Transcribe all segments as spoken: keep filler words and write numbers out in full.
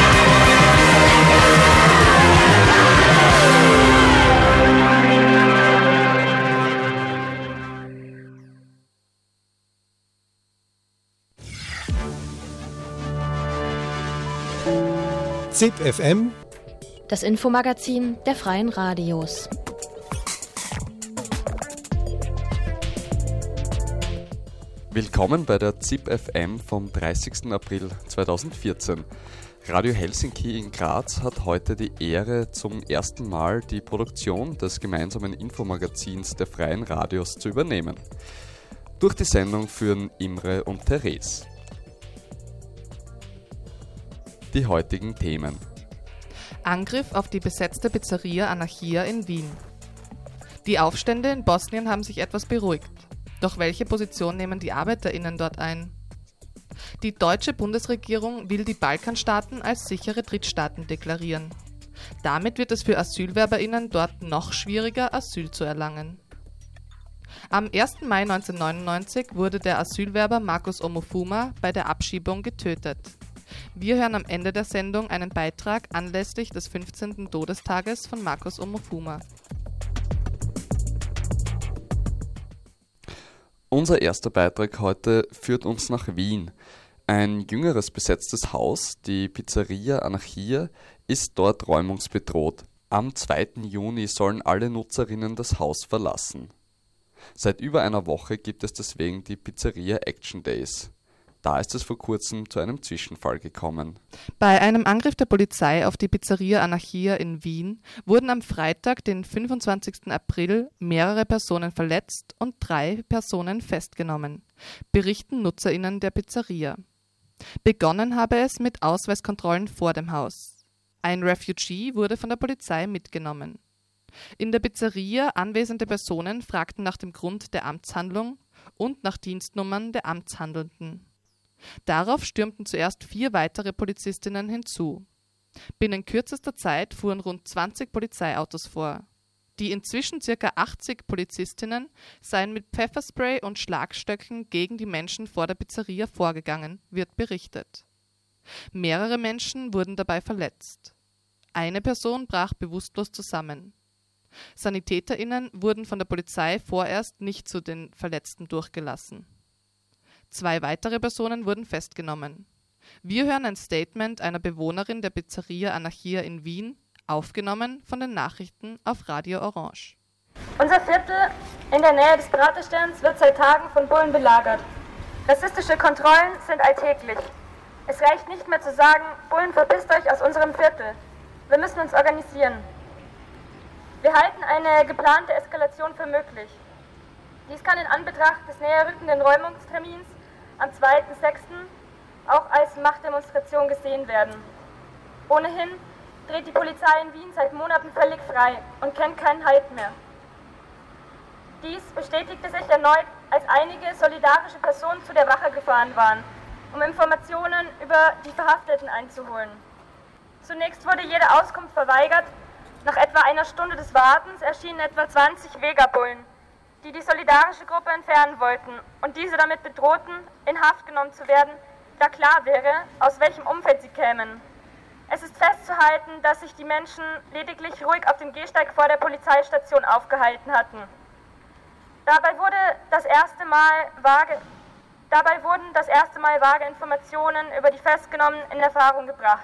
ZIP F M, das Infomagazin der Freien Radios. Willkommen bei der ZIP F M vom dreißigsten April zweitausendvierzehn. Radio Helsinki in Graz hat heute die Ehre, zum ersten Mal die Produktion des gemeinsamen Infomagazins der Freien Radios zu übernehmen. Durch die Sendung führen Imre und Therese. Die heutigen Themen: Angriff auf die besetzte Pizzeria Anarchia in Wien. Die Aufstände in Bosnien haben sich etwas beruhigt. Doch welche Position nehmen die ArbeiterInnen dort ein? Die deutsche Bundesregierung will die Balkanstaaten als sichere Drittstaaten deklarieren. Damit wird es für AsylwerberInnen dort noch schwieriger, Asyl zu erlangen. Am ersten Mai neunzehnhundertneunundneunzig wurde der Asylwerber Markus Omofuma bei der Abschiebung getötet. Wir hören am Ende der Sendung einen Beitrag anlässlich des fünfzehnten Todestages von Markus Omofuma. Unser erster Beitrag heute führt uns nach Wien. Ein jüngeres besetztes Haus, die Pizzeria Anarchia, ist dort räumungsbedroht. Am zweiten Juni sollen alle Nutzerinnen das Haus verlassen. Seit über einer Woche gibt es deswegen die Pizzeria Action Days. Da ist es vor kurzem zu einem Zwischenfall gekommen. Bei einem Angriff der Polizei auf die Pizzeria Anarchia in Wien wurden am Freitag, den fünfundzwanzigsten April, mehrere Personen verletzt und drei Personen festgenommen, berichten NutzerInnen der Pizzeria. Begonnen habe es mit Ausweiskontrollen vor dem Haus. Ein Refugee wurde von der Polizei mitgenommen. In der Pizzeria anwesende Personen fragten nach dem Grund der Amtshandlung und nach Dienstnummern der Amtshandelnden. Darauf stürmten zuerst vier weitere Polizistinnen hinzu. Binnen kürzester Zeit fuhren rund zwanzig Polizeiautos vor. Die inzwischen ca. achtzig Polizistinnen seien mit Pfefferspray und Schlagstöcken gegen die Menschen vor der Pizzeria vorgegangen, wird berichtet. Mehrere Menschen wurden dabei verletzt. Eine Person brach bewusstlos zusammen. SanitäterInnen wurden von der Polizei vorerst nicht zu den Verletzten durchgelassen. Zwei weitere Personen wurden festgenommen. Wir hören ein Statement einer Bewohnerin der Pizzeria Anarchia in Wien, aufgenommen von den Nachrichten auf Radio Orange. Unser Viertel in der Nähe des Pratersterns wird seit Tagen von Bullen belagert. Rassistische Kontrollen sind alltäglich. Es reicht nicht mehr zu sagen, Bullen, verpisst euch aus unserem Viertel. Wir müssen uns organisieren. Wir halten eine geplante Eskalation für möglich. Dies kann in Anbetracht des näher rückenden Räumungstermins am zweiten sechsten auch als Machtdemonstration gesehen werden. Ohnehin dreht die Polizei in Wien seit Monaten völlig frei und kennt keinen Halt mehr. Dies bestätigte sich erneut, als einige solidarische Personen zu der Wache gefahren waren, um Informationen über die Verhafteten einzuholen. Zunächst wurde jede Auskunft verweigert. Nach etwa einer Stunde des Wartens erschienen etwa zwanzig Vegabullen, die die solidarische Gruppe entfernen wollten und diese damit bedrohten, in Haft genommen zu werden, da klar wäre, aus welchem Umfeld sie kämen. Es ist festzuhalten, dass sich die Menschen lediglich ruhig auf dem Gehsteig vor der Polizeistation aufgehalten hatten. Dabei wurde das erste Mal vage, dabei wurden das erste Mal vage Informationen über die Festgenommenen in Erfahrung gebracht.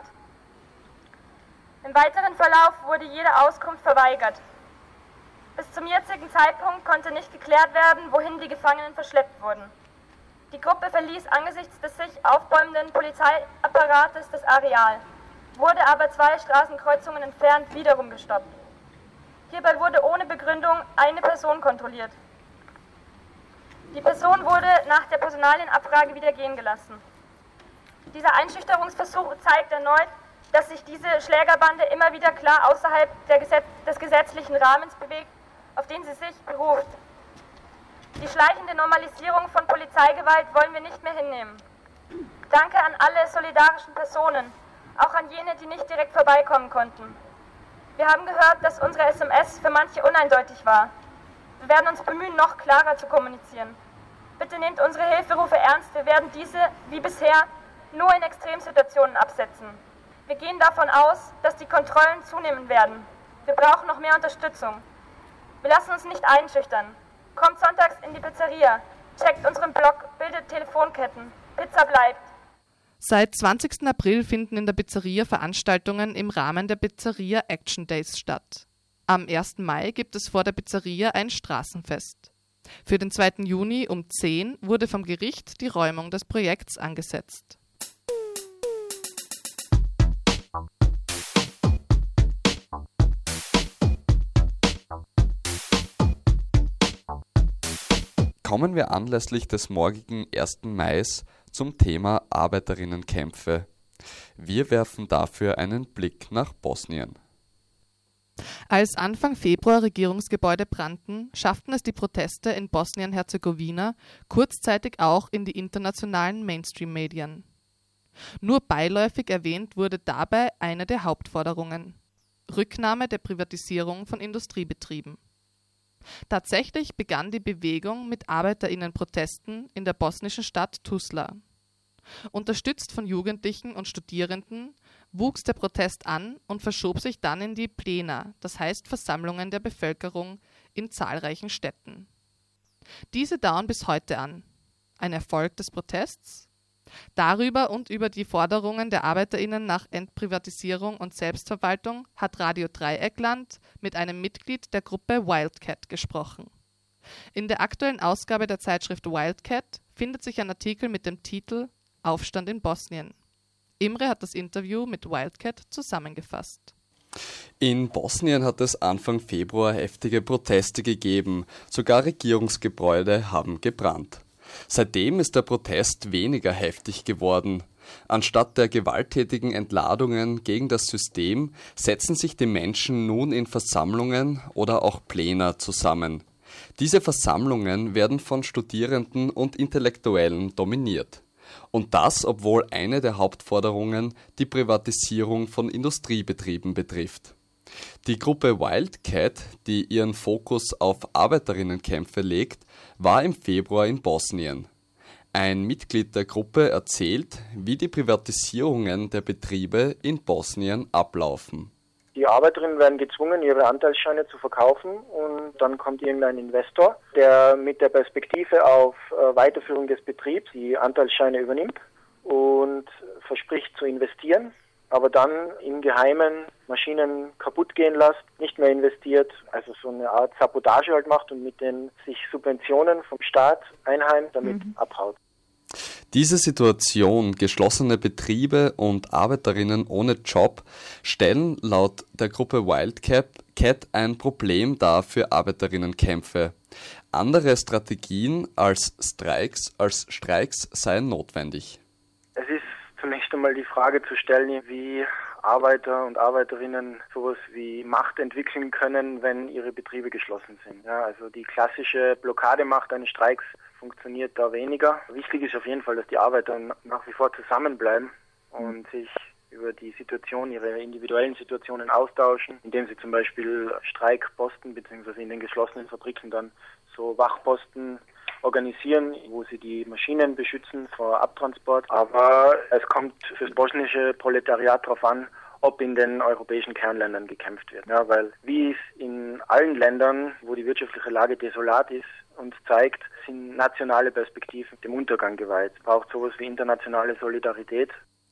Im weiteren Verlauf wurde jede Auskunft verweigert. Bis zum jetzigen Zeitpunkt konnte nicht geklärt werden, wohin die Gefangenen verschleppt wurden. Die Gruppe verließ angesichts des sich aufbäumenden Polizeiapparates das Areal, wurde aber zwei Straßenkreuzungen entfernt wiederum gestoppt. Hierbei wurde ohne Begründung eine Person kontrolliert. Die Person wurde nach der Personalienabfrage wieder gehen gelassen. Dieser Einschüchterungsversuch zeigt erneut, dass sich diese Schlägerbande immer wieder klar außerhalb der Gesetz- des gesetzlichen Rahmens bewegt, auf den sie sich beruft. Die schleichende Normalisierung von Polizeigewalt wollen wir nicht mehr hinnehmen. Danke an alle solidarischen Personen, auch an jene, die nicht direkt vorbeikommen konnten. Wir haben gehört, dass unsere S M S für manche uneindeutig war. Wir werden uns bemühen, noch klarer zu kommunizieren. Bitte nehmt unsere Hilferufe ernst. Wir werden diese, wie bisher, nur in Extremsituationen absetzen. Wir gehen davon aus, dass die Kontrollen zunehmen werden. Wir brauchen noch mehr Unterstützung. Wir lassen uns nicht einschüchtern. Kommt sonntags in die Pizzeria, checkt unseren Blog, bildet Telefonketten. Pizza bleibt. Seit zwanzigsten April finden in der Pizzeria Veranstaltungen im Rahmen der Pizzeria Action Days statt. Am ersten Mai gibt es vor der Pizzeria ein Straßenfest. Für den zweiten Juni um zehn wurde vom Gericht die Räumung des Projekts angesetzt. Kommen wir anlässlich des morgigen ersten Mai zum Thema Arbeiterinnenkämpfe. Wir werfen dafür einen Blick nach Bosnien. Als Anfang Februar Regierungsgebäude brannten, schafften es die Proteste in Bosnien-Herzegowina kurzzeitig auch in die internationalen Mainstream-Medien. Nur beiläufig erwähnt wurde dabei eine der Hauptforderungen: Rücknahme der Privatisierung von Industriebetrieben. Tatsächlich begann die Bewegung mit ArbeiterInnen-Protesten in der bosnischen Stadt Tuzla. Unterstützt von Jugendlichen und Studierenden wuchs der Protest an und verschob sich dann in die Plena, das heißt Versammlungen der Bevölkerung in zahlreichen Städten. Diese dauern bis heute an. Ein Erfolg des Protests? Darüber und über die Forderungen der ArbeiterInnen nach Entprivatisierung und Selbstverwaltung hat Radio Dreieckland mit einem Mitglied der Gruppe Wildcat gesprochen. In der aktuellen Ausgabe der Zeitschrift Wildcat findet sich ein Artikel mit dem Titel Aufstand in Bosnien. Imre hat das Interview mit Wildcat zusammengefasst. In Bosnien hat es Anfang Februar heftige Proteste gegeben, sogar Regierungsgebäude haben gebrannt. Seitdem ist der Protest weniger heftig geworden. Anstatt der gewalttätigen Entladungen gegen das System setzen sich die Menschen nun in Versammlungen oder auch Pläne zusammen. Diese Versammlungen werden von Studierenden und Intellektuellen dominiert. Und das, obwohl eine der Hauptforderungen die Privatisierung von Industriebetrieben betrifft. Die Gruppe Wildcat, die ihren Fokus auf Arbeiterinnenkämpfe legt, war im Februar in Bosnien. Ein Mitglied der Gruppe erzählt, wie die Privatisierungen der Betriebe in Bosnien ablaufen. Die Arbeiterinnen werden gezwungen, ihre Anteilsscheine zu verkaufen und dann kommt irgendein Investor, der mit der Perspektive auf äh, Weiterführung des Betriebs die Anteilsscheine übernimmt und verspricht zu investieren, aber dann im Geheimen Maschinen kaputt gehen lässt, nicht mehr investiert, also so eine Art Sabotage halt macht und mit den sich Subventionen vom Staat einheimt, damit mhm. abhaut. Diese Situation, geschlossene Betriebe und Arbeiterinnen ohne Job, stellen laut der Gruppe Wildcat ein Problem dar für Arbeiterinnenkämpfe. Andere Strategien als Streiks, als Streiks seien notwendig. Es ist zunächst einmal die Frage zu stellen, wie Arbeiter und Arbeiterinnen sowas wie Macht entwickeln können, wenn ihre Betriebe geschlossen sind. Ja, also die klassische Blockademacht eines Streiks funktioniert da weniger. Wichtig ist auf jeden Fall, dass die Arbeiter nach wie vor zusammenbleiben und sich über die Situation, ihre individuellen Situationen austauschen, indem sie zum Beispiel Streikposten bzw. in den geschlossenen Fabriken dann so Wachposten organisieren, wo sie die Maschinen beschützen vor Abtransport. Aber es kommt für das bosnische Proletariat darauf an, ob in den europäischen Kernländern gekämpft wird. Ja, weil wie es in allen Ländern, wo die wirtschaftliche Lage desolat ist, uns zeigt, sind nationale Perspektiven dem Untergang geweiht. Es braucht sowas wie internationale Solidarität.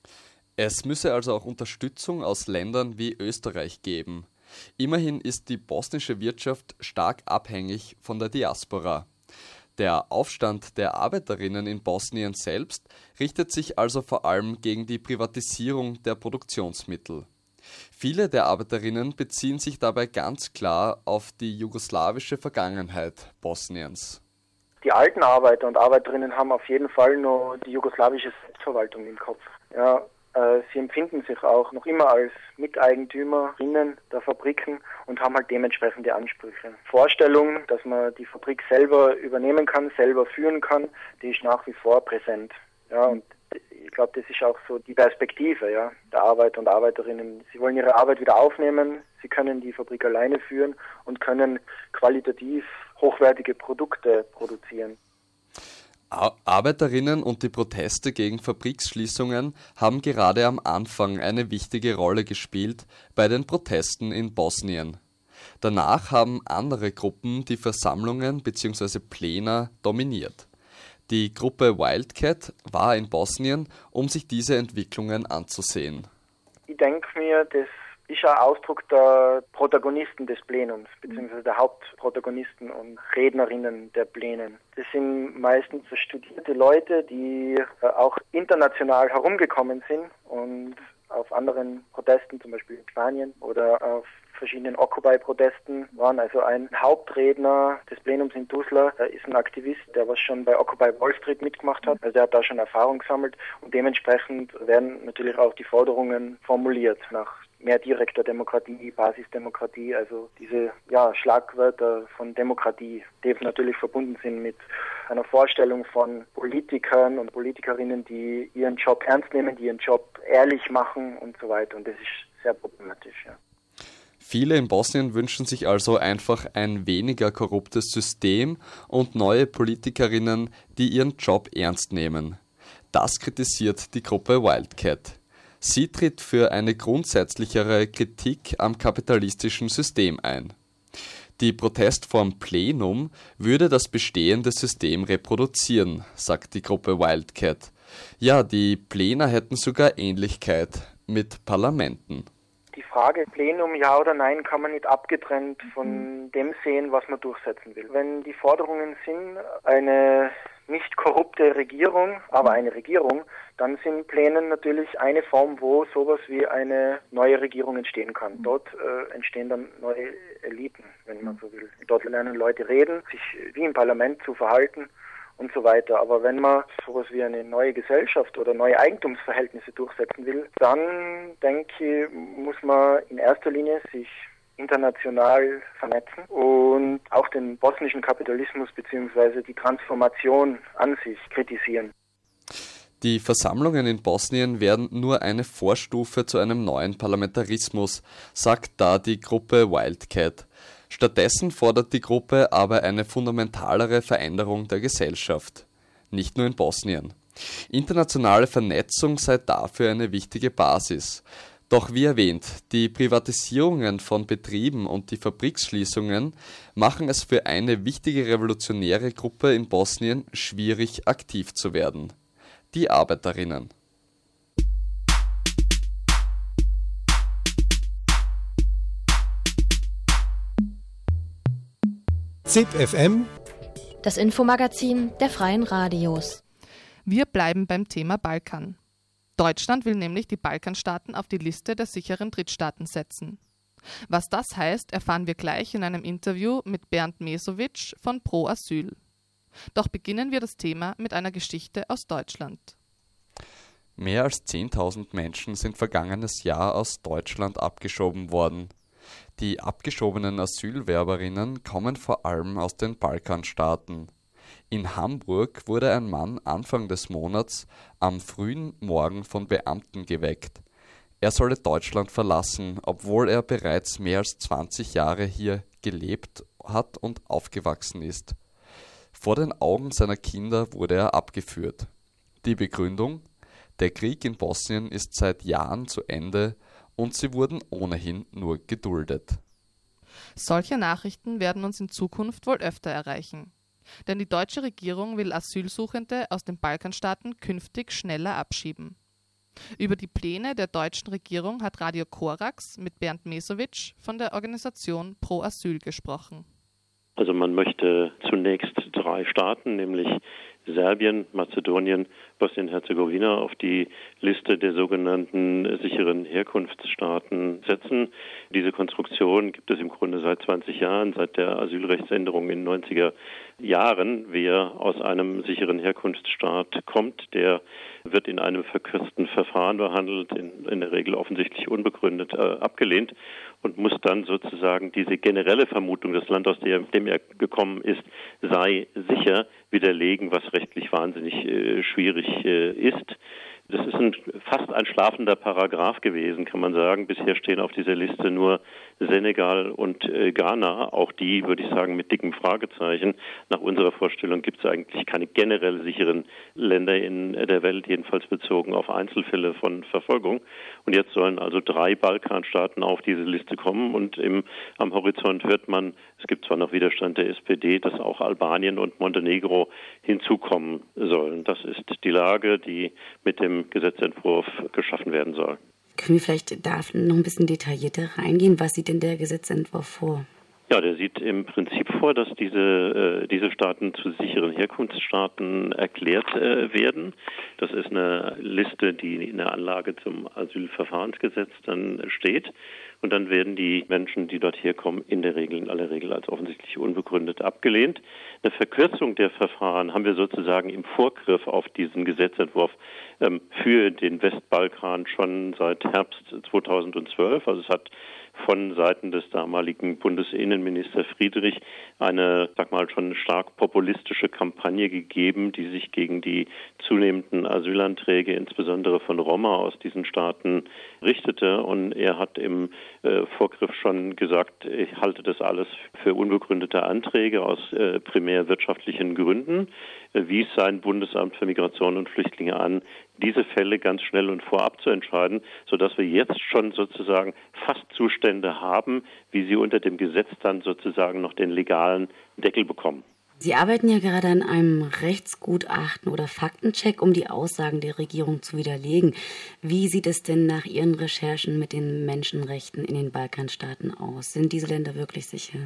Es müsse also auch Unterstützung aus Ländern wie Österreich geben. Immerhin ist die bosnische Wirtschaft stark abhängig von der Diaspora. Der Aufstand der Arbeiterinnen in Bosnien selbst richtet sich also vor allem gegen die Privatisierung der Produktionsmittel. Viele der Arbeiterinnen beziehen sich dabei ganz klar auf die jugoslawische Vergangenheit Bosniens. Die alten Arbeiter und Arbeiterinnen haben auf jeden Fall nur die jugoslawische Selbstverwaltung im Kopf. Ja, äh, sie empfinden sich auch noch immer als Miteigentümerinnen der Fabriken und haben halt dementsprechende Ansprüche. Vorstellung, dass man die Fabrik selber übernehmen kann, selber führen kann, die ist nach wie vor präsent. Ja, und ich glaube, das ist auch so die Perspektive, ja, der Arbeiter und Arbeiterinnen. Sie wollen ihre Arbeit wieder aufnehmen, sie können die Fabrik alleine führen und können qualitativ hochwertige Produkte produzieren. Arbeiterinnen und die Proteste gegen Fabriksschließungen haben gerade am Anfang eine wichtige Rolle gespielt bei den Protesten in Bosnien. Danach haben andere Gruppen die Versammlungen bzw. Pläne dominiert. Die Gruppe Wildcat war in Bosnien, um sich diese Entwicklungen anzusehen. Ich denke mir, das ist ein Ausdruck der Protagonisten des Plenums, beziehungsweise der Hauptprotagonisten und Rednerinnen der Plänen. Das sind meistens studierte Leute, die auch international herumgekommen sind und auf anderen Protesten, zum Beispiel in Spanien oder auf verschiedenen Occupy-Protesten waren. Also ein Hauptredner des Plenums in Tuzla ist ein Aktivist, der was schon bei Occupy Wall Street mitgemacht hat. Also der hat da schon Erfahrung gesammelt und dementsprechend werden natürlich auch die Forderungen formuliert nach mehr direkter Demokratie, Basisdemokratie, also diese ja, Schlagwörter von Demokratie, die natürlich verbunden sind mit einer Vorstellung von Politikern und Politikerinnen, die ihren Job ernst nehmen, die ihren Job ehrlich machen und so weiter. Und das ist sehr problematisch, ja. Viele in Bosnien wünschen sich also einfach ein weniger korruptes System und neue Politikerinnen, die ihren Job ernst nehmen. Das kritisiert die Gruppe Wildcat. Sie tritt für eine grundsätzlichere Kritik am kapitalistischen System ein. Die Protestform Plenum würde das bestehende System reproduzieren, sagt die Gruppe Wildcat. Ja, die Pläne hätten sogar Ähnlichkeit mit Parlamenten. Die Frage Plenum ja oder nein kann man nicht abgetrennt von dem sehen, was man durchsetzen will. Wenn die Forderungen sind, eine nicht korrupte Regierung, aber eine Regierung, dann sind Pläne natürlich eine Form, wo sowas wie eine neue Regierung entstehen kann. Dort äh, entstehen dann neue Eliten, wenn man so will. Dort lernen Leute reden, sich wie im Parlament zu verhalten und so weiter. Aber wenn man sowas wie eine neue Gesellschaft oder neue Eigentumsverhältnisse durchsetzen will, dann, denke ich, muss man in erster Linie sich international vernetzen und auch den bosnischen Kapitalismus bzw. die Transformation an sich kritisieren. Die Versammlungen in Bosnien werden nur eine Vorstufe zu einem neuen Parlamentarismus, sagt da die Gruppe Wildcat. Stattdessen fordert die Gruppe aber eine fundamentalere Veränderung der Gesellschaft. Nicht nur in Bosnien. Internationale Vernetzung sei dafür eine wichtige Basis. Doch wie erwähnt, die Privatisierungen von Betrieben und die Fabriksschließungen machen es für eine wichtige revolutionäre Gruppe in Bosnien schwierig, aktiv zu werden. Die Arbeiterinnen. ZIP F M, Das Infomagazin der Freien Radios. Wir bleiben beim Thema Balkan. Deutschland will nämlich die Balkanstaaten auf die Liste der sicheren Drittstaaten setzen. Was das heißt, erfahren wir gleich in einem Interview mit Bernd Mesovic von Pro Asyl. Doch beginnen wir das Thema mit einer Geschichte aus Deutschland. Mehr als zehntausend Menschen sind vergangenes Jahr aus Deutschland abgeschoben worden. Die abgeschobenen Asylwerberinnen kommen vor allem aus den Balkanstaaten. In Hamburg wurde ein Mann Anfang des Monats am frühen Morgen von Beamten geweckt. Er solle Deutschland verlassen, obwohl er bereits mehr als zwanzig Jahre hier gelebt hat und aufgewachsen ist. Vor den Augen seiner Kinder wurde er abgeführt. Die Begründung: Der Krieg in Bosnien ist seit Jahren zu Ende und sie wurden ohnehin nur geduldet. Solche Nachrichten werden uns in Zukunft wohl öfter erreichen. Denn die deutsche Regierung will Asylsuchende aus den Balkanstaaten künftig schneller abschieben. Über die Pläne der deutschen Regierung hat Radio Korax mit Bernd Mesovic von der Organisation Pro Asyl gesprochen. Also man möchte zunächst drei Staaten, nämlich Serbien, Mazedonien, Bosnien-Herzegowina auf die Liste der sogenannten sicheren Herkunftsstaaten setzen. Diese Konstruktion gibt es im Grunde seit zwanzig Jahren, seit der Asylrechtsänderung in den neunziger Jahren. Wer aus einem sicheren Herkunftsstaat kommt, der wird in einem verkürzten Verfahren behandelt, in, in der Regel offensichtlich unbegründet äh, abgelehnt und muss dann sozusagen diese generelle Vermutung, das Land, aus dem, dem er gekommen ist, sei sicher, widerlegen, was rechtlich wahnsinnig äh, schwierig äh, ist. Das ist ein, fast ein schlafender Paragraph gewesen, kann man sagen. Bisher stehen auf dieser Liste nur Senegal und äh, Ghana. Auch die, würde ich sagen, mit dickem Fragezeichen. Nach unserer Vorstellung gibt es eigentlich keine generell sicheren Länder in der Welt, jedenfalls bezogen auf Einzelfälle von Verfolgung. Und jetzt sollen also drei Balkanstaaten auf diese Liste kommen. Und im, am Horizont hört man, es gibt zwar noch Widerstand der S P D, dass auch Albanien und Montenegro hinzukommen sollen. Das ist die Lage, die mit dem Gesetzentwurf geschaffen werden soll. Können wir vielleicht da noch ein bisschen detaillierter reingehen? Was sieht denn der Gesetzentwurf vor? Ja, der sieht im Prinzip vor, dass diese, äh, diese Staaten zu sicheren Herkunftsstaaten erklärt äh, werden. Das ist eine Liste, die in der Anlage zum Asylverfahrensgesetz dann steht. Und dann werden die Menschen, die dort herkommen, in der Regel, in aller Regel als offensichtlich unbegründet abgelehnt. Eine Verkürzung der Verfahren haben wir sozusagen im Vorgriff auf diesen Gesetzentwurf ähm, für den Westbalkan schon seit Herbst zweitausendzwölf. Also es hat von Seiten des damaligen Bundesinnenminister Friedrich eine, sag mal, schon stark populistische Kampagne gegeben, die sich gegen die zunehmenden Asylanträge, insbesondere von Roma aus diesen Staaten, richtete. Und er hat im äh, Vorgriff schon gesagt, ich halte das alles für unbegründete Anträge aus äh, primär wirtschaftlichen Gründen, äh, wies sein Bundesamt für Migration und Flüchtlinge an, diese Fälle ganz schnell und vorab zu entscheiden, sodass wir jetzt schon sozusagen fast Zustände haben, wie sie unter dem Gesetz dann sozusagen noch den legalen Deckel bekommen. Sie arbeiten ja gerade an einem Rechtsgutachten oder Faktencheck, um die Aussagen der Regierung zu widerlegen. Wie sieht es denn nach Ihren Recherchen mit den Menschenrechten in den Balkanstaaten aus? Sind diese Länder wirklich sicher?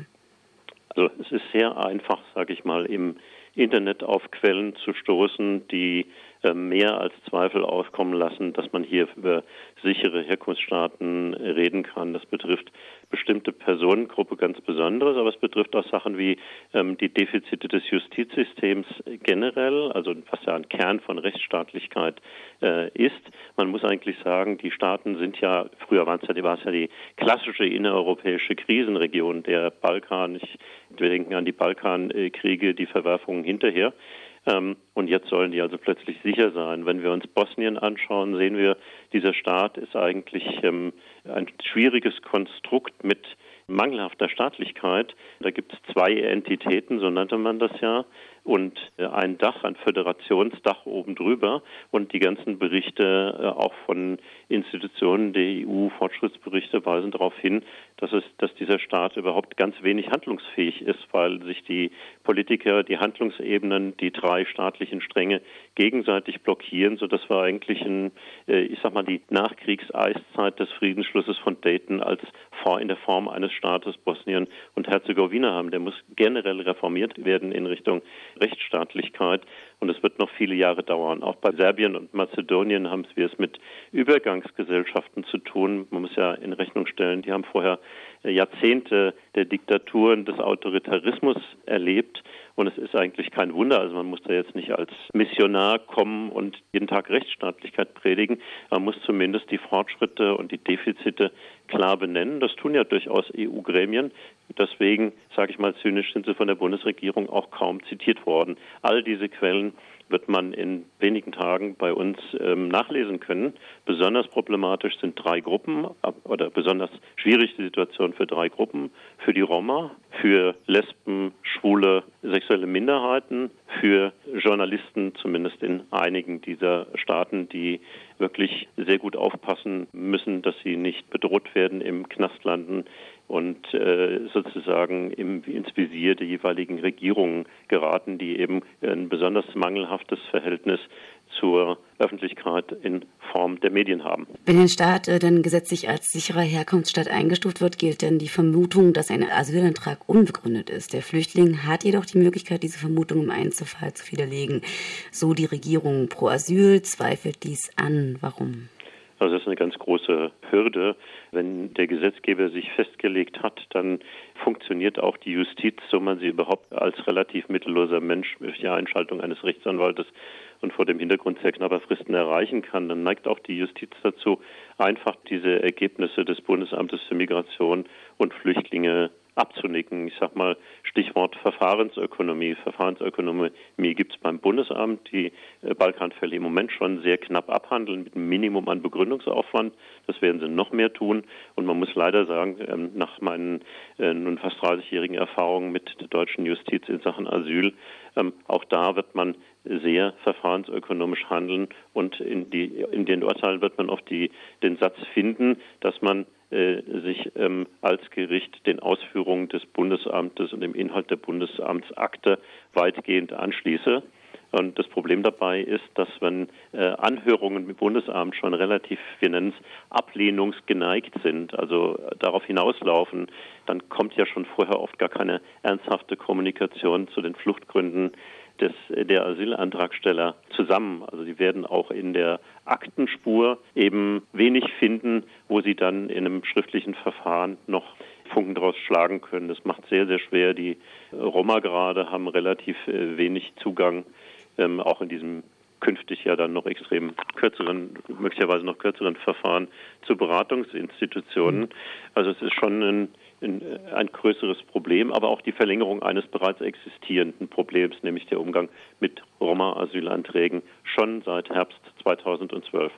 Also es ist sehr einfach, sage ich mal, im Internet auf Quellen zu stoßen, die äh, mehr als Zweifel aufkommen lassen, dass man hier über sichere Herkunftsstaaten reden kann. Das betrifft bestimmte Personengruppe ganz Besonderes, aber es betrifft auch Sachen wie ähm, die Defizite des Justizsystems generell, also was ja ein Kern von Rechtsstaatlichkeit äh, ist. Man muss eigentlich sagen, die Staaten sind ja, früher waren es ja, war es ja die klassische innereuropäische Krisenregion, der Balkan. Ich, wir denken an die Balkankriege, die Verwerfungen hinterher. Ähm, und jetzt sollen die also plötzlich sicher sein. Wenn wir uns Bosnien anschauen, sehen wir, dieser Staat ist eigentlich ähm, ein schwieriges Konstrukt mit mangelhafter Staatlichkeit. Da gibt es zwei Entitäten, so nannte man das ja, und ein Dach, ein Föderationsdach oben drüber und die ganzen Berichte äh, auch von Institutionen der E U, Fortschrittsberichte weisen darauf hin, dass es, dass dieser Staat überhaupt ganz wenig handlungsfähig ist, weil sich die Politiker, die Handlungsebenen, die drei staatlichen Stränge gegenseitig blockieren, sodass wir eigentlich ein, äh, ich sag mal, die Nachkriegseiszeit des Friedensschlusses von Dayton als in der Form eines Staates Bosnien und Herzegowina haben. Der muss generell reformiert werden in Richtung Rechtsstaatlichkeit und es wird noch viele Jahre dauern. Auch bei Serbien und Mazedonien haben wir es mit Übergangsgesellschaften zu tun. Man muss ja in Rechnung stellen, die haben vorher Jahrzehnte der Diktaturen, des Autoritarismus erlebt. Und es ist eigentlich kein Wunder, also man muss da jetzt nicht als Missionar kommen und jeden Tag Rechtsstaatlichkeit predigen. Man muss zumindest die Fortschritte und die Defizite klar benennen. Das tun ja durchaus E U-Gremien. Deswegen, sage ich mal zynisch, sind sie von der Bundesregierung auch kaum zitiert worden. All diese Quellen wird man in wenigen Tagen bei uns ähm, nachlesen können. Besonders problematisch sind drei Gruppen oder besonders schwierig die Situation für drei Gruppen. Für die Roma, für Lesben, Schwule, sexuelle Minderheiten, für Journalisten, zumindest in einigen dieser Staaten, die wirklich sehr gut aufpassen müssen, dass sie nicht bedroht werden, im Knast landen und äh, sozusagen im, ins Visier der jeweiligen Regierungen geraten, die eben ein besonders mangelhaftes Verhältnis zur Öffentlichkeit in Form der Medien haben. Wenn ein Staat äh, dann gesetzlich als sicherer Herkunftsstaat eingestuft wird, gilt dann die Vermutung, dass ein Asylantrag unbegründet ist. Der Flüchtling hat jedoch die Möglichkeit, diese Vermutung im Einzelfall zu widerlegen. So die Regierung pro Asyl zweifelt dies an. Warum? Also das ist eine ganz große Hürde. Wenn der Gesetzgeber sich festgelegt hat, dann funktioniert auch die Justiz, so man sie überhaupt als relativ mittelloser Mensch durch die Einschaltung eines Rechtsanwaltes und vor dem Hintergrund sehr knapper Fristen erreichen kann. Dann neigt auch die Justiz dazu, einfach diese Ergebnisse des Bundesamtes für Migration und Flüchtlinge abzunicken. Ich sag mal, Stichwort Verfahrensökonomie. Verfahrensökonomie gibt es beim Bundesamt, die äh, Balkanfälle im Moment schon sehr knapp abhandeln mit einem Minimum an Begründungsaufwand. Das werden sie noch mehr tun. Und man muss leider sagen, ähm, nach meinen äh, nun fast dreißigjährigen Erfahrungen mit der deutschen Justiz in Sachen Asyl, ähm, auch da wird man sehr verfahrensökonomisch handeln und in, die, in den Urteilen wird man oft die, den Satz finden, dass man äh, sich ähm, als Gericht den Ausführungen des Bundesamtes und dem Inhalt der Bundesamtsakte weitgehend anschließe. Und das Problem dabei ist, dass wenn äh, Anhörungen im Bundesamt schon relativ, wir nennen es, ablehnungsgeneigt sind, also darauf hinauslaufen, dann kommt ja schon vorher oft gar keine ernsthafte Kommunikation zu den Fluchtgründen des, der Asylantragsteller zusammen. Also sie werden auch in der Aktenspur eben wenig finden, wo sie dann in einem schriftlichen Verfahren noch Funken draus schlagen können. Das macht sehr, sehr schwer. Die Roma gerade haben relativ äh, wenig Zugang, ähm, auch in diesem künftig ja dann noch extrem kürzeren, möglicherweise noch kürzeren Verfahren zu Beratungsinstitutionen. Also es ist schon ein, ein, ein größeres Problem, aber auch die Verlängerung eines bereits existierenden Problems, nämlich der Umgang mit Roma-Asylanträgen, schon seit Herbst zweitausendzwölf.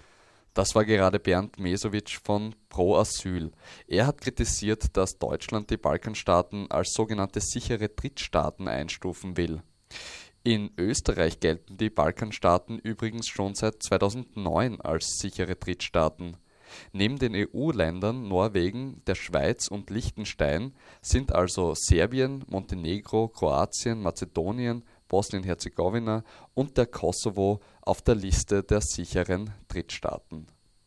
Das war gerade Bernd Mesowitsch von Pro Asyl. Er hat kritisiert, dass Deutschland die Balkanstaaten als sogenannte sichere Drittstaaten einstufen will. In Österreich gelten die Balkanstaaten übrigens schon seit zweitausendneun als sichere Drittstaaten. Neben den E U-Ländern Norwegen, der Schweiz und Liechtenstein sind also Serbien, Montenegro, Kroatien, Mazedonien, Bosnien-Herzegowina und der Kosovo auf der Liste der sicheren Drittstaaten.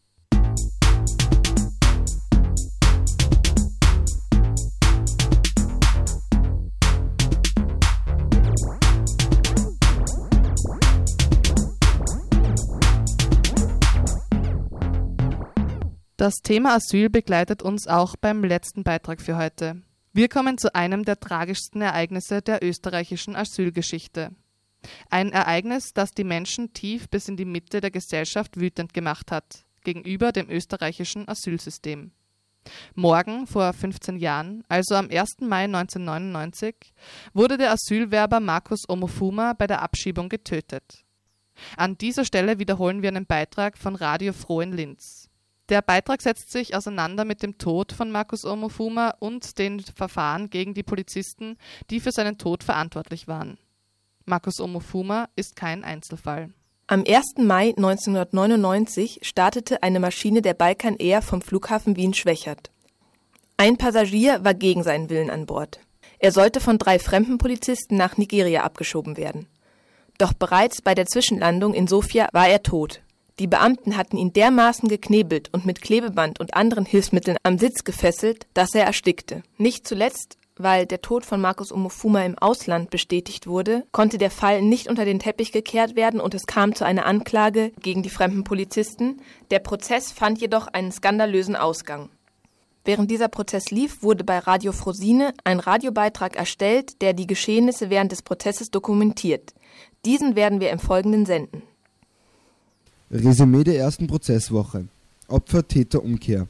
Das Thema Asyl begleitet uns auch beim letzten Beitrag für heute. Wir kommen zu einem der tragischsten Ereignisse der österreichischen Asylgeschichte. Ein Ereignis, das die Menschen tief bis in die Mitte der Gesellschaft wütend gemacht hat, gegenüber dem österreichischen Asylsystem. Morgen, vor fünfzehn Jahren, also am ersten Mai neunzehnhundertneunundneunzig, wurde der Asylwerber Markus Omofuma bei der Abschiebung getötet. An dieser Stelle wiederholen wir einen Beitrag von Radio Froh in Linz. Der Beitrag setzt sich auseinander mit dem Tod von Markus Omofuma und den Verfahren gegen die Polizisten, die für seinen Tod verantwortlich waren. Markus Omofuma ist kein Einzelfall. Am ersten Mai neunzehnhundertneunundneunzig startete eine Maschine der Balkan Air vom Flughafen Wien-Schwechat. Ein Passagier war gegen seinen Willen an Bord. Er sollte von drei Fremdenpolizisten nach Nigeria abgeschoben werden. Doch bereits bei der Zwischenlandung in Sofia war er tot. Die Beamten hatten ihn dermaßen geknebelt und mit Klebeband und anderen Hilfsmitteln am Sitz gefesselt, dass er erstickte. Nicht zuletzt, weil der Tod von Markus Omofuma im Ausland bestätigt wurde, konnte der Fall nicht unter den Teppich gekehrt werden und es kam zu einer Anklage gegen die Fremdenpolizisten. Der Prozess fand jedoch einen skandalösen Ausgang. Während dieser Prozess lief, wurde bei Radio Frosine ein Radiobeitrag erstellt, der die Geschehnisse während des Prozesses dokumentiert. Diesen werden wir im Folgenden senden. Resümee der ersten Prozesswoche. Opfer-Täter-Umkehr.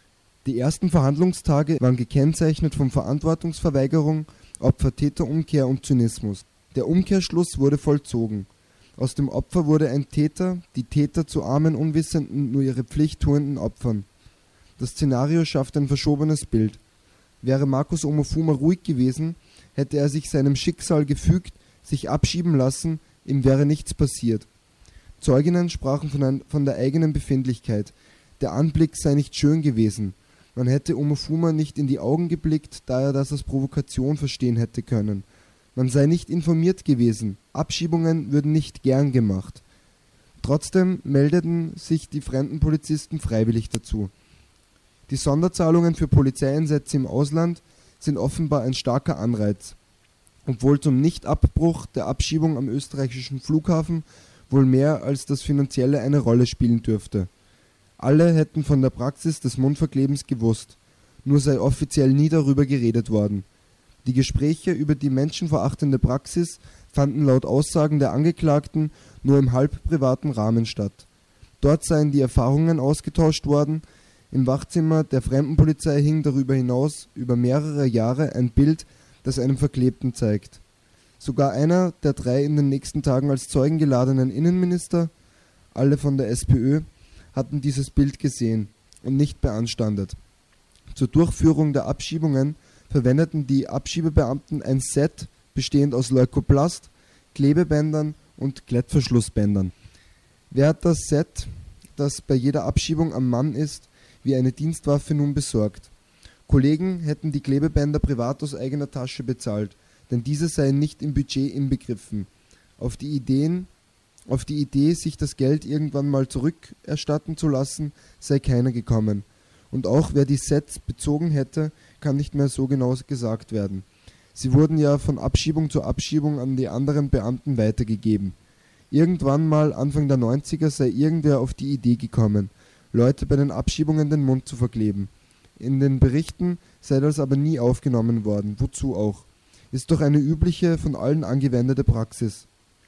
Die ersten Verhandlungstage waren gekennzeichnet von Verantwortungsverweigerung, Opfer-Täter-Umkehr und Zynismus. Der Umkehrschluss wurde vollzogen. Aus dem Opfer wurde ein Täter, die Täter zu armen, unwissenden, nur ihre Pflicht tuenden Opfern. Das Szenario schafft ein verschobenes Bild. Wäre Markus Omofuma ruhig gewesen, hätte er sich seinem Schicksal gefügt, sich abschieben lassen, ihm wäre nichts passiert. Zeuginnen sprachen von, ein, von der eigenen Befindlichkeit. Der Anblick sei nicht schön gewesen. Man hätte Omofuma nicht in die Augen geblickt, da er das als Provokation verstehen hätte können. Man sei nicht informiert gewesen. Abschiebungen würden nicht gern gemacht. Trotzdem meldeten sich die Fremdenpolizisten freiwillig dazu. Die Sonderzahlungen für Polizeieinsätze im Ausland sind offenbar ein starker Anreiz. Obwohl zum Nichtabbruch der Abschiebung am österreichischen Flughafen wohl mehr als das Finanzielle eine Rolle spielen dürfte. Alle hätten von der Praxis des Mundverklebens gewusst, nur sei offiziell nie darüber geredet worden. Die Gespräche über die menschenverachtende Praxis fanden laut Aussagen der Angeklagten nur im halb privaten Rahmen statt. Dort seien die Erfahrungen ausgetauscht worden. Im Wachzimmer der Fremdenpolizei hing darüber hinaus über mehrere Jahre ein Bild, das einen Verklebten zeigt. Sogar einer der drei in den nächsten Tagen als Zeugen geladenen Innenminister, alle von der SPÖ, hatten dieses Bild gesehen und nicht beanstandet. Zur Durchführung der Abschiebungen verwendeten die Abschiebebeamten ein Set bestehend aus Leukoplast, Klebebändern und Klettverschlussbändern. Wer hat das Set, das bei jeder Abschiebung am Mann ist, wie eine Dienstwaffe nun besorgt? Kollegen hätten die Klebebänder privat aus eigener Tasche bezahlt, denn diese seien nicht im Budget inbegriffen. Auf die Ideen, auf die Idee, sich das Geld irgendwann mal zurückerstatten zu lassen, sei keiner gekommen. Und auch wer die Sets bezogen hätte, kann nicht mehr so genau gesagt werden. Sie wurden ja von Abschiebung zu Abschiebung an die anderen Beamten weitergegeben. Irgendwann mal Anfang der neunziger sei irgendwer auf die Idee gekommen, Leute bei den Abschiebungen den Mund zu verkleben. In den Berichten sei das aber nie aufgenommen worden, wozu auch. Ist doch eine übliche, von allen angewendete Praxis.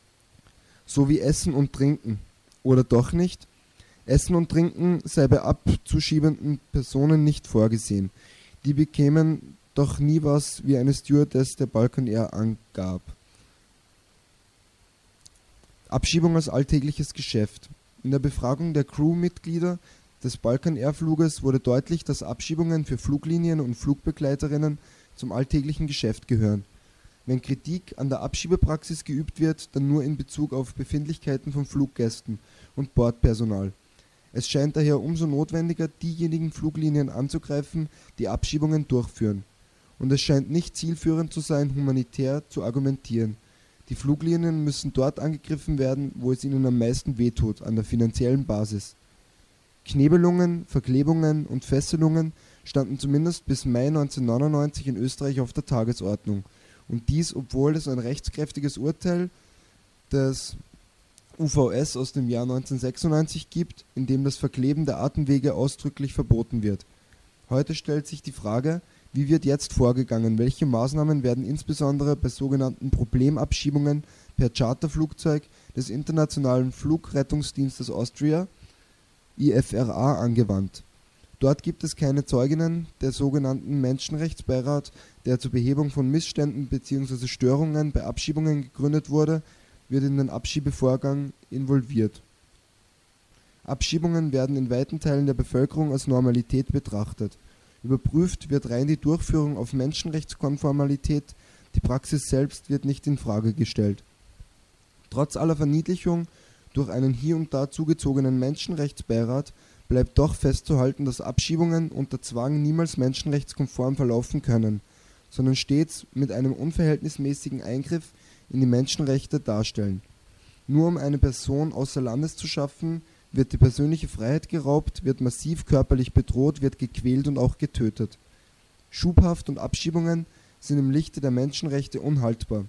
So wie Essen und Trinken. Oder doch nicht? Essen und Trinken sei bei abzuschiebenden Personen nicht vorgesehen. Die bekämen doch nie was, wie eine Stewardess der Balkan Air angab. Abschiebung als alltägliches Geschäft. In der Befragung der Crewmitglieder des Balkan Air Fluges wurde deutlich, dass Abschiebungen für Fluglinien und Flugbegleiterinnen zum alltäglichen Geschäft gehören. Wenn Kritik an der Abschiebepraxis geübt wird, dann nur in Bezug auf Befindlichkeiten von Fluggästen und Bordpersonal. Es scheint daher umso notwendiger, diejenigen Fluglinien anzugreifen, die Abschiebungen durchführen. Und es scheint nicht zielführend zu sein, humanitär zu argumentieren. Die Fluglinien müssen dort angegriffen werden, wo es ihnen am meisten wehtut, an der finanziellen Basis. Knebelungen, Verklebungen und Fesselungen standen zumindest bis Mai neunzehnhundertneunundneunzig in Österreich auf der Tagesordnung. Und dies, obwohl es ein rechtskräftiges Urteil des U V S aus dem Jahr neunzehnhundertsechsundneunzig gibt, in dem das Verkleben der Atemwege ausdrücklich verboten wird. Heute stellt sich die Frage, wie wird jetzt vorgegangen? Welche Maßnahmen werden insbesondere bei sogenannten Problemabschiebungen per Charterflugzeug des Internationalen Flugrettungsdienstes Austria, I F R A, angewandt? Dort gibt es keine Zeuginnen. Der sogenannten Menschenrechtsbeirat, der zur Behebung von Missständen bzw. Störungen bei Abschiebungen gegründet wurde, wird in den Abschiebevorgang involviert. Abschiebungen werden in weiten Teilen der Bevölkerung als Normalität betrachtet. Überprüft wird rein die Durchführung auf Menschenrechtskonformität, die Praxis selbst wird nicht in Frage gestellt. Trotz aller Verniedlichung durch einen hier und da zugezogenen Menschenrechtsbeirat bleibt doch festzuhalten, dass Abschiebungen unter Zwang niemals menschenrechtskonform verlaufen können, sondern stets mit einem unverhältnismäßigen Eingriff in die Menschenrechte darstellen. Nur um eine Person außer Landes zu schaffen, wird die persönliche Freiheit geraubt, wird massiv körperlich bedroht, wird gequält und auch getötet. Schubhaft und Abschiebungen sind im Lichte der Menschenrechte unhaltbar.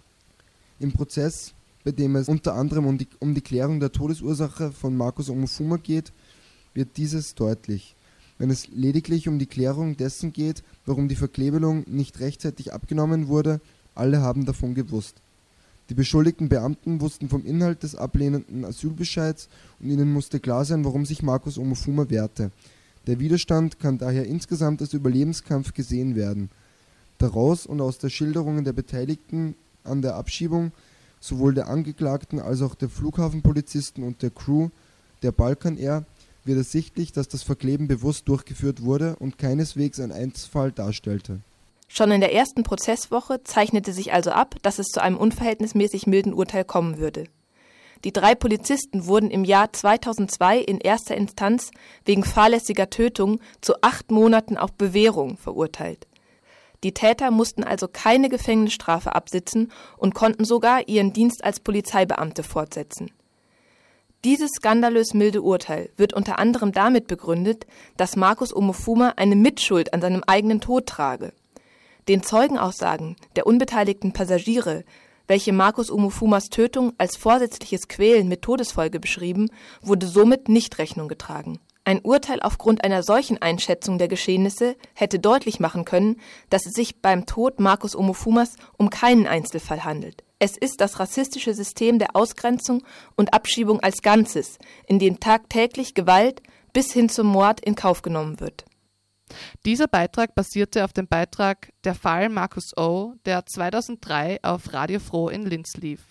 Im Prozess, bei dem es unter anderem um die, um die Klärung der Todesursache von Marcus Omofuma geht, wird dieses deutlich. Wenn es lediglich um die Klärung dessen geht, warum die Verklebelung nicht rechtzeitig abgenommen wurde, alle haben davon gewusst. Die beschuldigten Beamten wussten vom Inhalt des ablehnenden Asylbescheids und ihnen musste klar sein, warum sich Marcus Omofuma wehrte. Der Widerstand kann daher insgesamt als Überlebenskampf gesehen werden. Daraus und aus der Schilderungen der Beteiligten an der Abschiebung, sowohl der Angeklagten als auch der Flughafenpolizisten und der Crew der Balkan Air, wird ersichtlich, dass das Verkleben bewusst durchgeführt wurde und keineswegs ein Einzelfall darstellte. Schon in der ersten Prozesswoche zeichnete sich also ab, dass es zu einem unverhältnismäßig milden Urteil kommen würde. Die drei Polizisten wurden im Jahr zweitausendzwei in erster Instanz wegen fahrlässiger Tötung zu acht Monaten auf Bewährung verurteilt. Die Täter mussten also keine Gefängnisstrafe absitzen und konnten sogar ihren Dienst als Polizeibeamte fortsetzen. Dieses skandalös milde Urteil wird unter anderem damit begründet, dass Marcus Omofuma eine Mitschuld an seinem eigenen Tod trage. Den Zeugenaussagen der unbeteiligten Passagiere, welche Marcus Omofumas Tötung als vorsätzliches Quälen mit Todesfolge beschrieben, wurde somit nicht Rechnung getragen. Ein Urteil aufgrund einer solchen Einschätzung der Geschehnisse hätte deutlich machen können, dass es sich beim Tod Marcus Omofumas um keinen Einzelfall handelt. Es ist das rassistische System der Ausgrenzung und Abschiebung als Ganzes, in dem tagtäglich Gewalt bis hin zum Mord in Kauf genommen wird. Dieser Beitrag basierte auf dem Beitrag Der Fall Marcus O., der zweitausenddrei auf Radio Froh in Linz lief.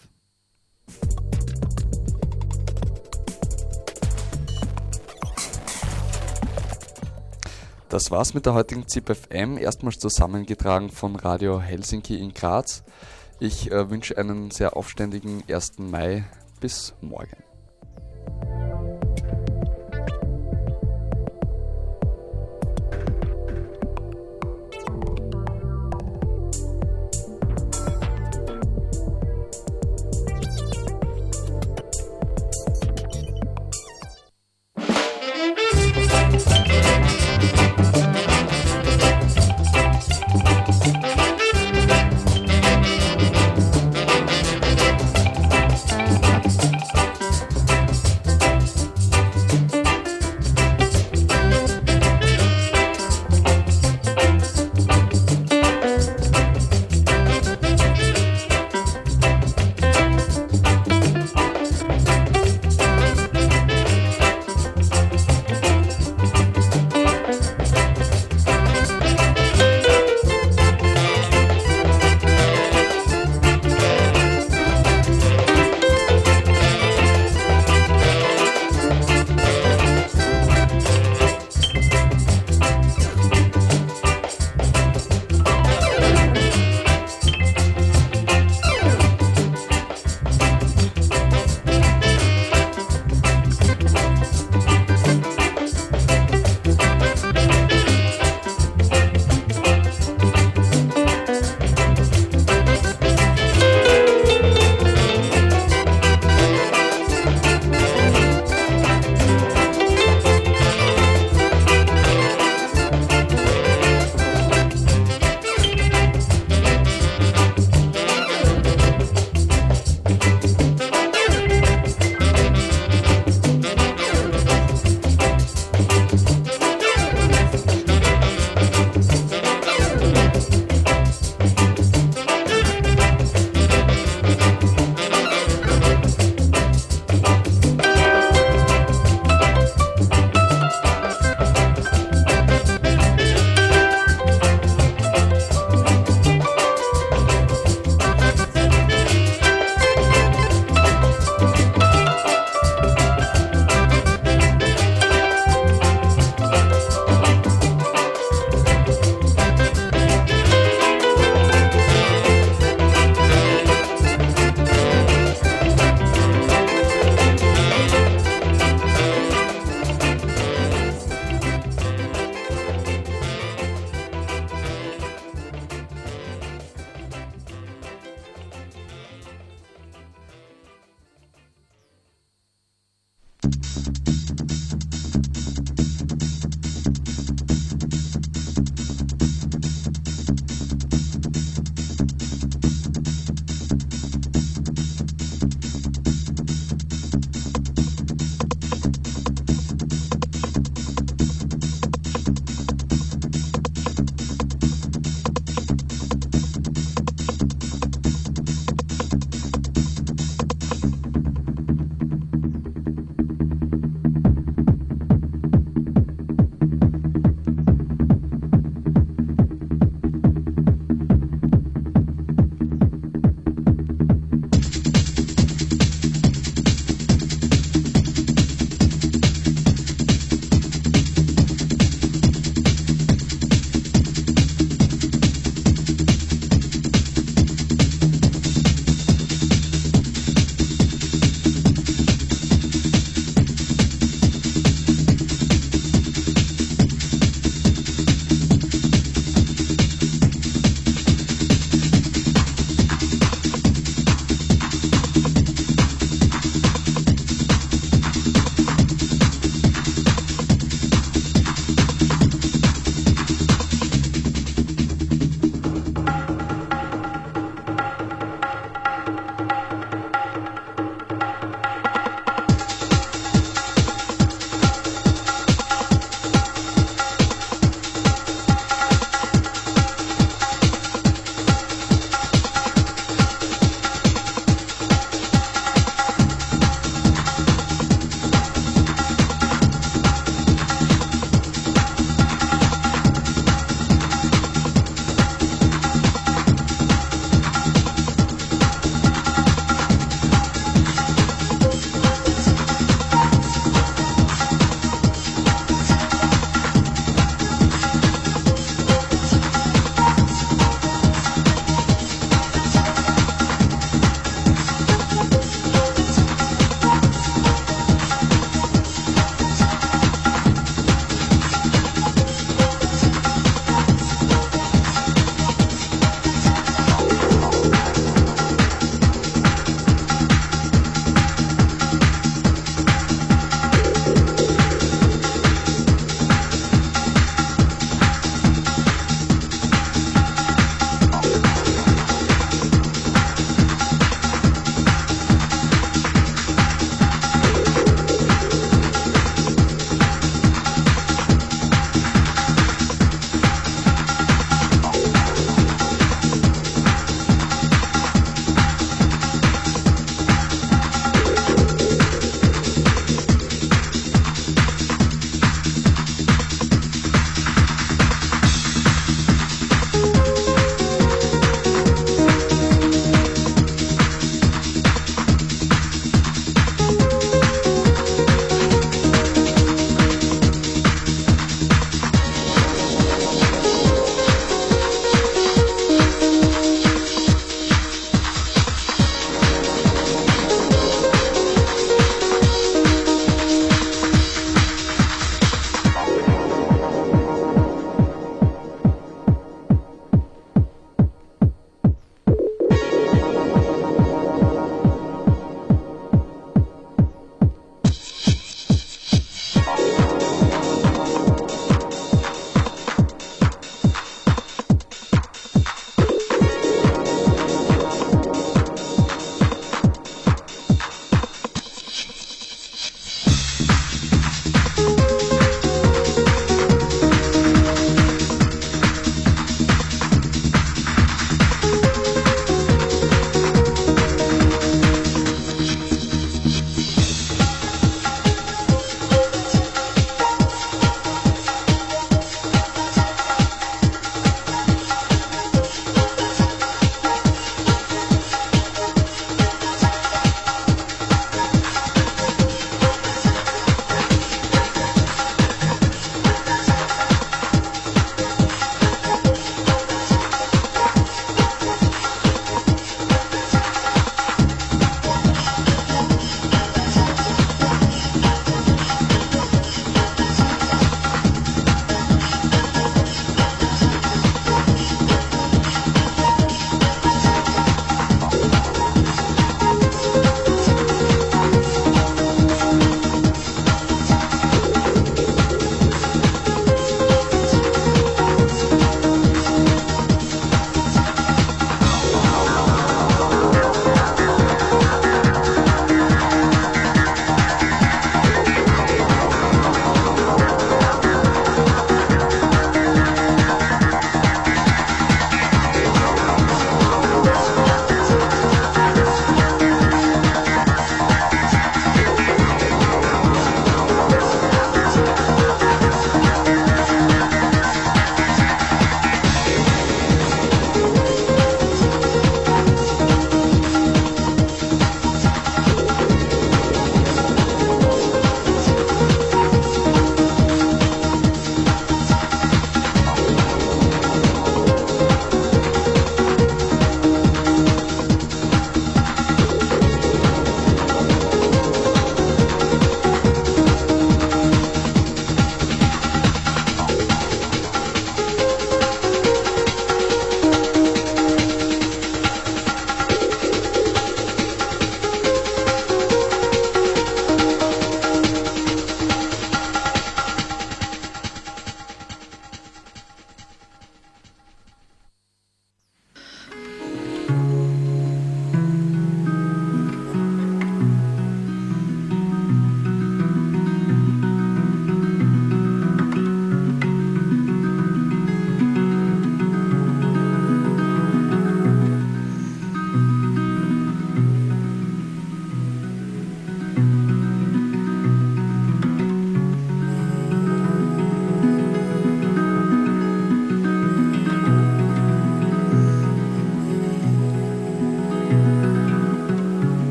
Das war's mit der heutigen Z I P F M, erstmals zusammengetragen von Radio Helsinki in Graz. Ich äh, wünsche einen sehr aufständigen ersten Mai. Bis morgen.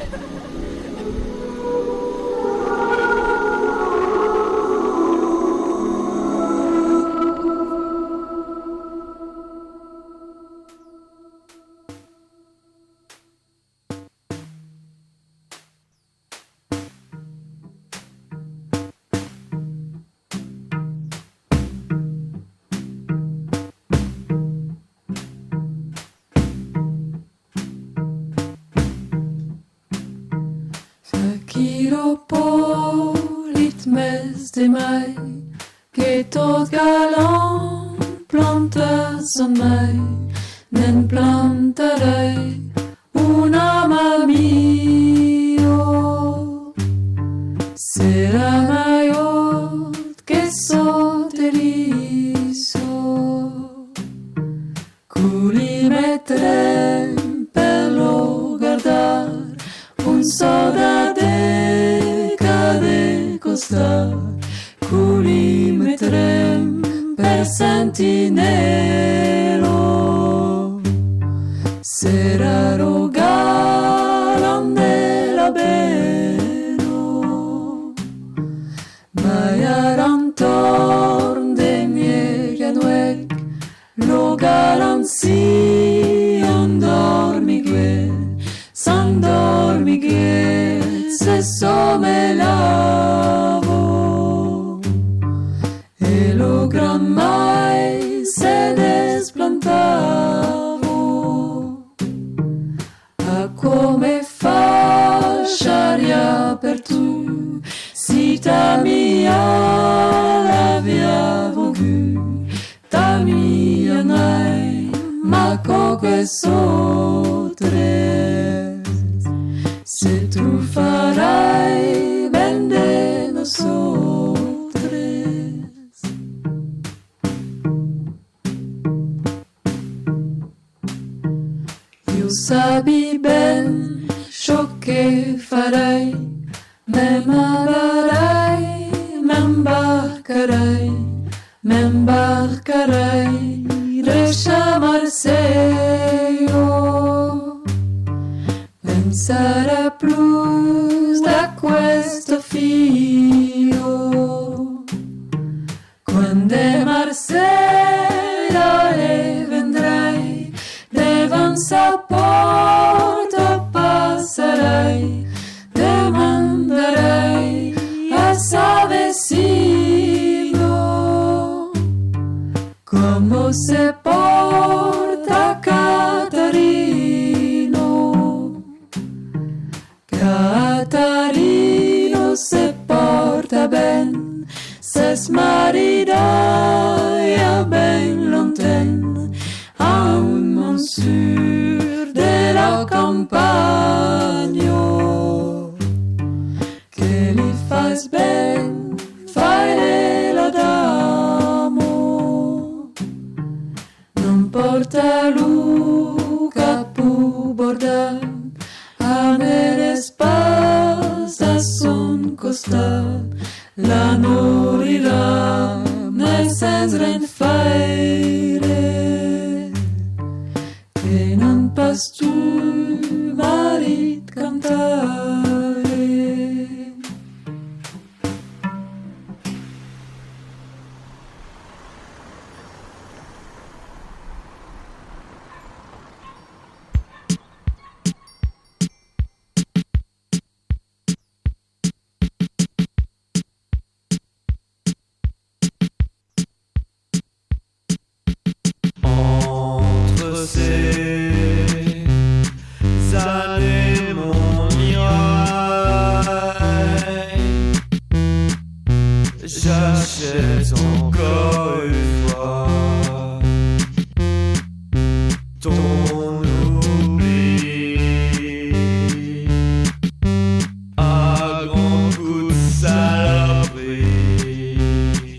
Till mig, geht dort galant, planta som mig, men planta dig, un ama mio, será maior que so te riso, culi metterem per lo guardar, un soda de cade costar. Culi metterem per sentinello, seraro galande la beno, maiaran torn de mieganuec, lo galanzi andormigue, sandormigue, se somelavo. Lo gran mai se desplantavo, a come fasciaria per tu, sita mia l'avevo vu, ta mia nai, ma co questo tre, se tu farai vende no so. Sabi ben ciò che farei, m'embarcarai, m'embarcarai, m'embarcarai, rescia Marseille. Pensare plus da questo filo, quando Marseille e vendrai, devanza porta passerai, demanderei a Savesino, come se porta Catarino, Catarino se porta ben, se smaridai ben lontan, a un monsur de la campagna, che li fas ben, fai la damo, non porta Luca pu bordar, a mere spas da son costat, la norirà nel sens ren faire, che non pas tu marit cantare. J'achète encore une fois ton oubli à grands coups de saloperie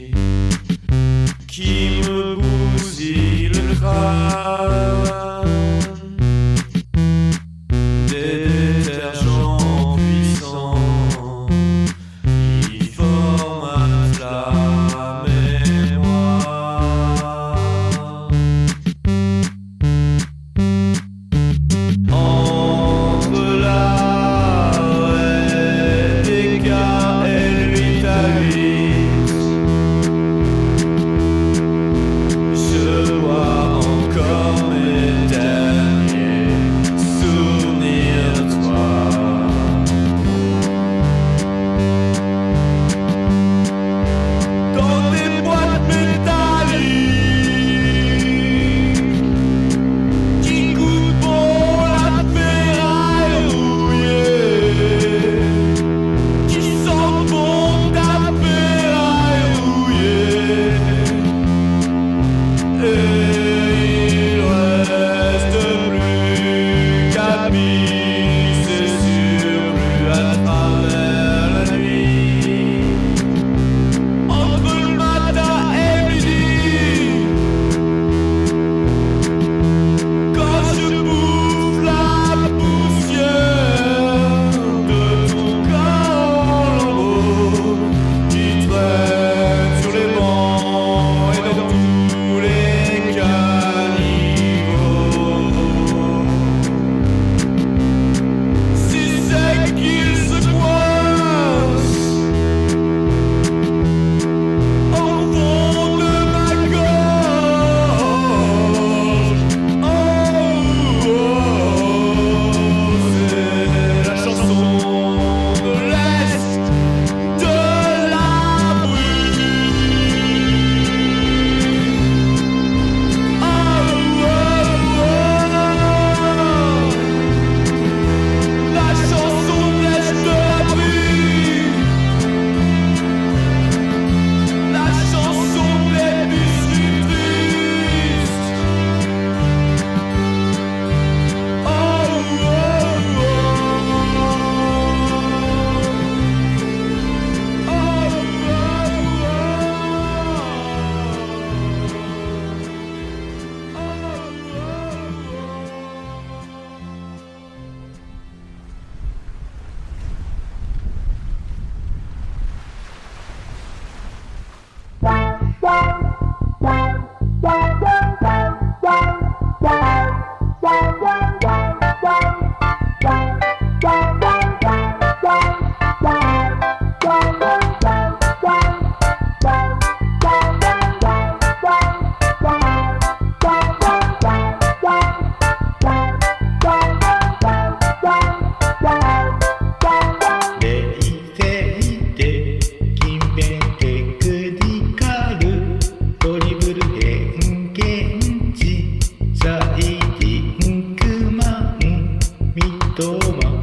qui me bousille le crâne, des détergents puissants qui forment un flamme. Thomas.